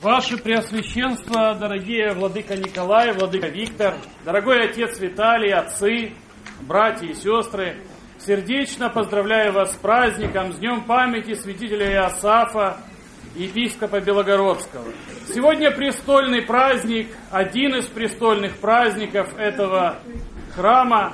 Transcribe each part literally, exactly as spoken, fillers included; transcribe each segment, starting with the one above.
Ваше Преосвященство, дорогие владыка Николай, владыка Виктор, дорогой отец Виталий, отцы, братья и сестры, сердечно поздравляю вас с праздником, с днем памяти святителя Иосафа, епископа Белогородского. Сегодня престольный праздник, один из престольных праздников этого храма.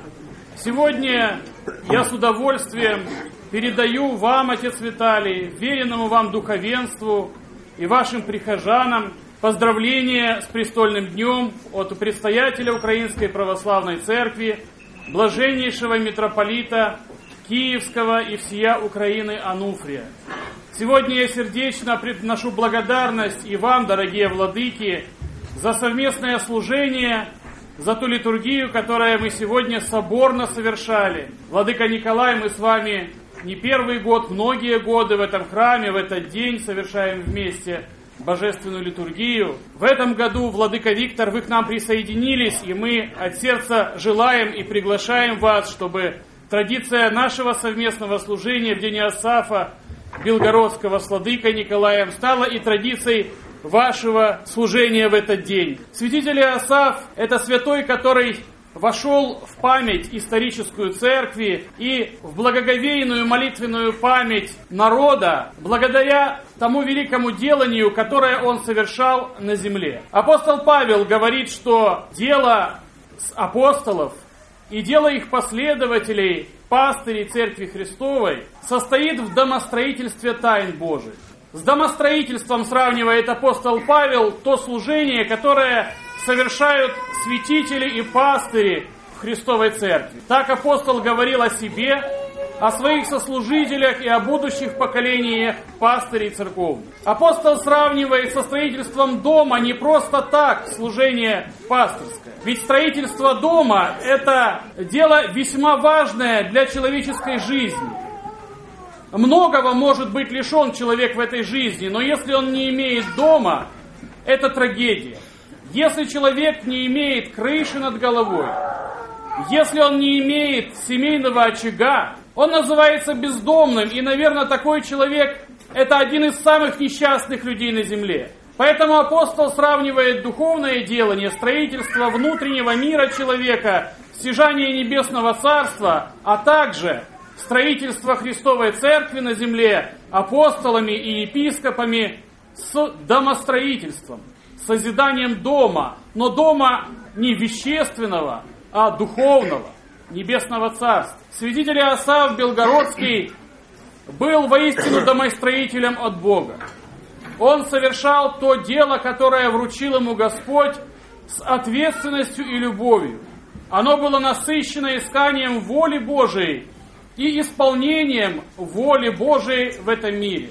Сегодня я с удовольствием передаю вам, отец Виталий, веренному вам духовенству и вашим прихожанам поздравления с престольным днем от предстоятеля Украинской Православной Церкви, блаженнейшего митрополита Киевского и всея Украины Ануфрия. Сегодня я сердечно приношу благодарность и вам, дорогие владыки, за совместное служение, за ту литургию, которую мы сегодня соборно совершали. Владыка Николай, мы с вами не первый год, многие годы в этом храме, в этот день совершаем вместе божественную литургию. В этом году, владыка Виктор, вы к нам присоединились, и мы от сердца желаем и приглашаем вас, чтобы традиция нашего совместного служения в день Иосафа Белгородского с владыкой Николаем стала и традицией вашего служения в этот день. Святитель Иосаф – это святой, который вошел в память историческую церкви и в благоговейную молитвенную память народа благодаря тому великому деланию, которое он совершал на земле. Апостол Павел говорит, что дело апостолов и дело их последователей, пастырей Церкви Христовой, состоит в домостроительстве тайн Божьих. С домостроительством сравнивает апостол Павел то служение, которое совершают святители и пастыри в Христовой Церкви. Так апостол говорил о себе, о своих сослужителях и о будущих поколениях пастырей церковных. Апостол сравнивает со строительством дома не просто так служение пастырское. Ведь строительство дома – это дело весьма важное для человеческой жизни. Многого может быть лишен человек в этой жизни, но если он не имеет дома, это трагедия. Если человек не имеет крыши над головой, если он не имеет семейного очага, он называется бездомным, и, наверное, такой человек – это один из самых несчастных людей на земле. Поэтому апостол сравнивает духовное делание, строительство внутреннего мира человека, стяжание небесного царства, а также строительство Христовой Церкви на земле апостолами и епископами с домостроительством, созиданием дома, но дома не вещественного, а духовного, небесного царства. Святитель Иосаф Белгородский был воистину домостроителем от Бога. Он совершал то дело, которое вручил ему Господь, с ответственностью и любовью. Оно было насыщено исканием воли Божией и исполнением воли Божией в этом мире.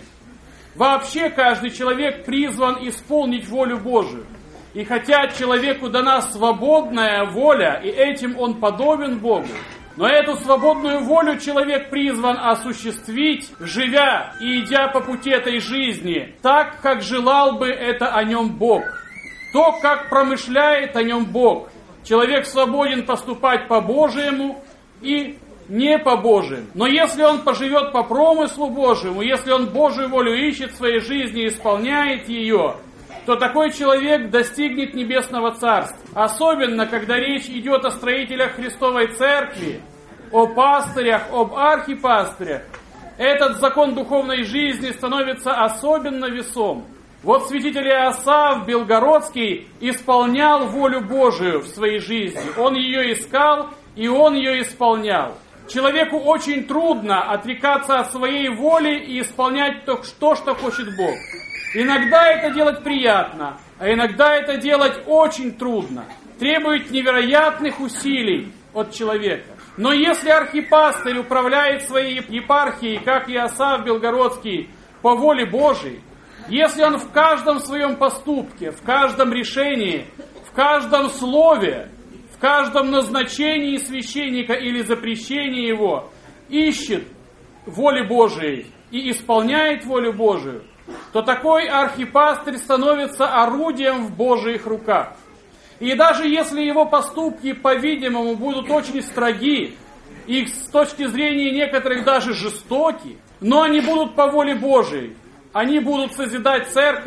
Вообще каждый человек призван исполнить волю Божию. И хотя человеку дана свободная воля, и этим он подобен Богу, но эту свободную волю человек призван осуществить, живя и идя по пути этой жизни, так, как желал бы это о нем Бог. То, как промышляет о нем Бог. Человек свободен поступать по Божьему и не по Божьему. Но если он поживет по промыслу Божьему, если он Божью волю ищет в своей жизни и исполняет ее, то такой человек достигнет небесного царства. Особенно, когда речь идет о строителях Христовой Церкви, о пастырях, об архипастырях, этот закон духовной жизни становится особенно весом. Вот святитель Иосаф Белгородский исполнял волю Божию в своей жизни. Он ее искал, и он ее исполнял. Человеку очень трудно отрекаться от своей воли и исполнять то, что, что хочет Бог. Иногда это делать приятно, а иногда это делать очень трудно. Требует невероятных усилий от человека. Но если архипастырь управляет своей епархией, как Иосаф Белгородский, по воле Божией, если он в каждом своем поступке, в каждом решении, в каждом слове, в каждом назначении священника или запрещении его ищет воли Божией и исполняет волю Божию, то такой архипастырь становится орудием в Божьих руках. И даже если его поступки, по-видимому, будут очень строги, и с точки зрения некоторых даже жестоки, но они будут по воле Божией, они будут созидать церковь,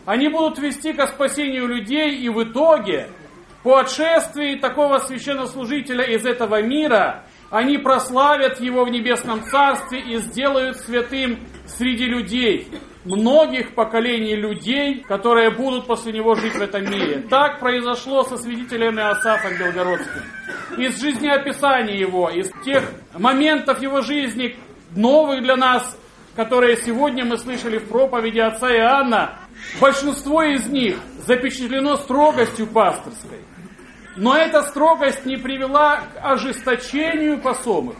Они будут вести ко спасению людей, и в итоге, по отшествии такого священнослужителя из этого мира, они прославят его в небесном царстве и сделают святым среди людей, многих поколений людей, которые будут после него жить в этом мире. Так произошло со святителем Иосафом Белгородским. Из жизнеописания его, из тех моментов его жизни, новых для нас, которые сегодня мы слышали в проповеди отца Иоанна, большинство из них запечатлено строгостью пастырской. Но эта строгость не привела к ожесточению посомых.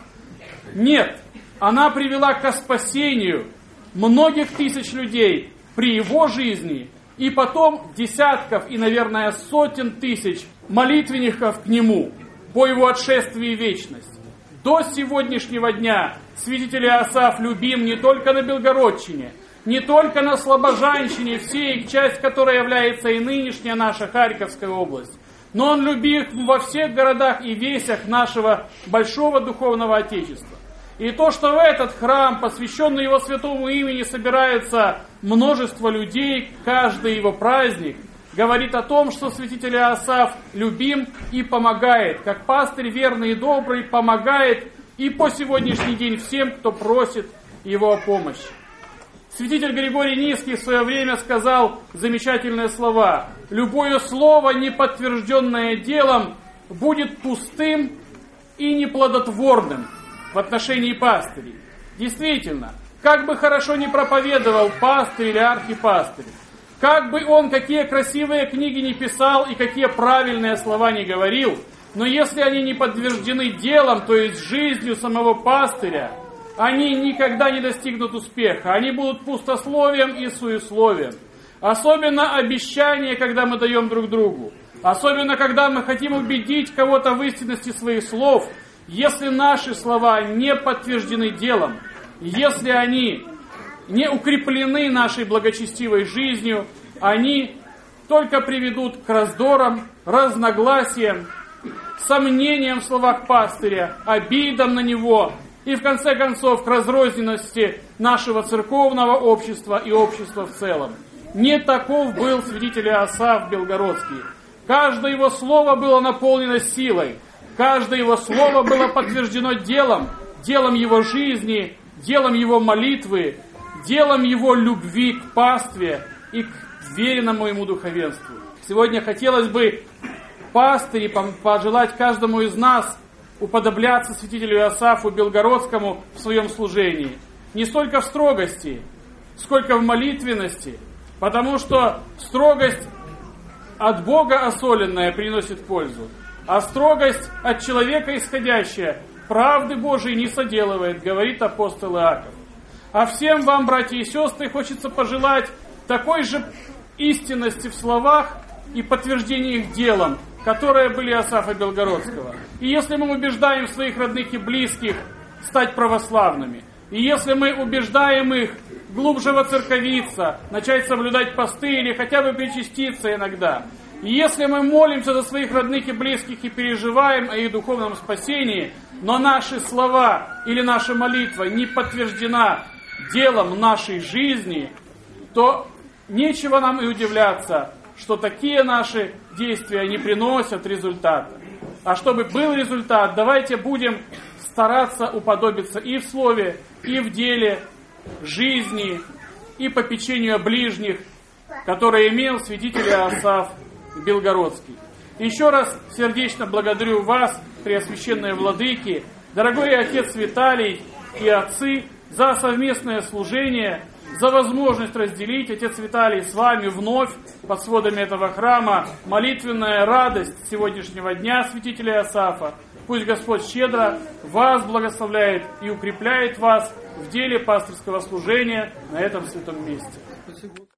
Нет, она привела к спасению многих тысяч людей при его жизни, и потом десятков и, наверное, сотен тысяч молитвенников к нему по его отшествии в вечность. До сегодняшнего дня святитель Иосаф любим не только на Белгородчине, не только на Слобожанщине, всей их часть, которая является и нынешняя наша Харьковская область, но он любим во всех городах и весях нашего большого духовного Отечества. И то, что в этот храм, посвященный его святому имени, собирается множество людей, каждый его праздник, говорит о том, что святитель Иосаф любим и помогает, как пастырь верный и добрый, помогает и по сегодняшний день всем, кто просит его о помощи. Святитель Григорий Низкий в свое время сказал замечательные слова: «Любое слово, не подтвержденное делом, будет пустым и неплодотворным в отношении пастырей». Действительно, как бы хорошо ни проповедовал пастырь или архипастырь, как бы он какие красивые книги не писал и какие правильные слова не говорил, но если они не подтверждены делом, то есть жизнью самого пастыря, они никогда не достигнут успеха. Они будут пустословием и суесловием. Особенно обещания, когда мы даем друг другу. Особенно, когда мы хотим убедить кого-то в истинности своих слов. Если наши слова не подтверждены делом, если они не укреплены нашей благочестивой жизнью, они только приведут к раздорам, разногласиям, сомнениям в словах пастыря, обидам на него и, в конце концов, к разрозненности нашего церковного общества и общества в целом. Не таков был святитель Иосаф Белгородский. Каждое его слово было наполнено силой, каждое его слово было подтверждено делом, делом его жизни, делом его молитвы, делом его любви к пастве и к веренному ему духовенству. Сегодня хотелось бы пастыре пожелать каждому из нас уподобляться святителю Иосафу Белгородскому в своем служении. Не столько в строгости, сколько в молитвенности, потому что строгость от Бога осоленная приносит пользу, а строгость от человека исходящая правды Божией не соделывает, говорит апостол Иаков. А всем вам, братья и сестры, хочется пожелать такой же истинности в словах и подтверждения их делом, которые были Иосафа Белгородского. И если мы убеждаем своих родных и близких стать православными, и если мы убеждаем их глубже воцерковиться, начать соблюдать посты или хотя бы причаститься иногда, и если мы молимся за своих родных и близких и переживаем о их духовном спасении, но наши слова или наша молитва не подтверждена делом нашей жизни, то нечего нам и удивляться, что такие наши действия не приносят результата. А чтобы был результат, давайте будем стараться уподобиться и в слове, и в деле, жизни, и попечению ближних, которые имел святитель Иосаф Белгородский. Еще раз сердечно благодарю вас, преосвященные владыки, дорогой отец Виталий и отцы, за совместное служение, за возможность разделить, отец Виталий, с вами вновь под сводами этого храма молитвенная радость сегодняшнего дня святителя Иосафа. Пусть Господь щедро вас благословляет и укрепляет вас в деле пастырского служения на этом святом месте.